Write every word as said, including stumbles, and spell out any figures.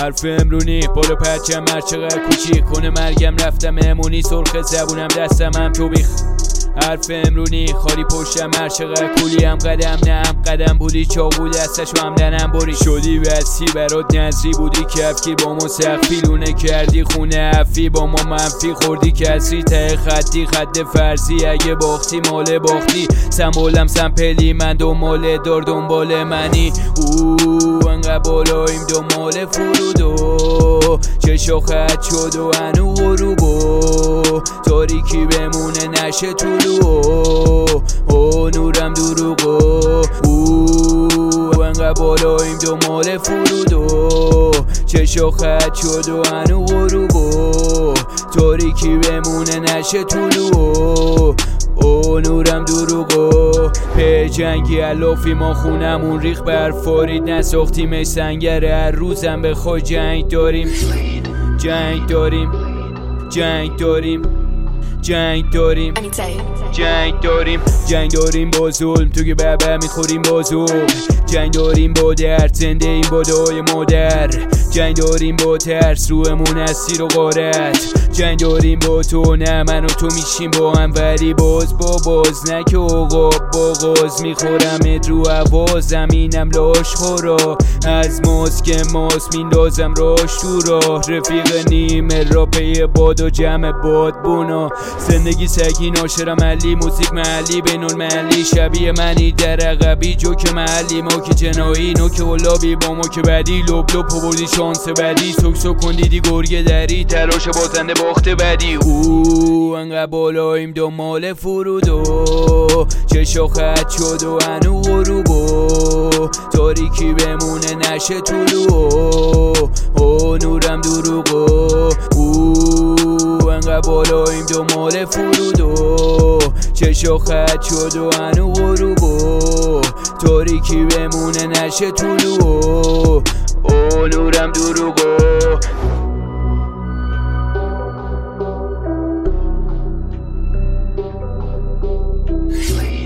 حرف امرونی بالا پرچم مرچقه کوچیک کنه مرگم رفتم امونی سرخ زبونم دستم هم تو بیخ حرف امرونی خاری پشتم مرچقه کولی هم قدم نه هم قدم بودی چاقو دستشو هم دنم بری شدی بسی برات نزری بودی کفکی با ما سخفی لونه کردی خونه افی با ما منفی خوردی کسی ته خطی خط فرضی اگه باختی مال باختی سمبولم سمپلی من دنبال دار دنبال منی اوه انقدر بالاییم دنبال فرودو چشو خط شد و هنو غروبو تاریکی بمونه نشه طولو او نورم دروغو اوه انقدر بالاییم دنبال فرودو چشو خط شد و هنو غروبو تاریکی بمونه نشه طولو او نورم دروغو به جنگی علافی ما خونمون ریخ برفارید نساختیم سنگره هر روزم به خود جنگ داریم جنگ داریم جنگ داریم جنگ داریم جنگ داریم جنگ داریم با ظلم تو که بابا میخوریم با ظلم جنگ داریم با درد زنده این با دای مادر جنگ داریم با ترس روحمون از سیر و غارت جنگ داریم با تو نه من و تو میشیم با هم ولی باز با باز نه که اوقاب با غاز میخورم رو هوا زمینم لاش خورا از ماسک ماس میندازم راش تو راه رفیق نیمه را پی باد و جمع باد بونا زندگی سگی ناشرم علی موسیقی محلی بینون محلی شبیه منی در عقبی جوک محلی ما که جنایی نوک و لابی با ما که بدی لب لب پوردی شانس بدی سک سک کن دیدی گرگه دری تلاش بازنده باخته بدی اوه انقدر بالاییم دنبال فرودو چشو خط شد و هنو غروبو تاریکی بمونه نشه طولو او نورم دروغو اوه انقدر بالاییم دنبال فرودو چشو خط شد و هنو غروبو تاریکی بمونه نشه طولو او نورم دروغو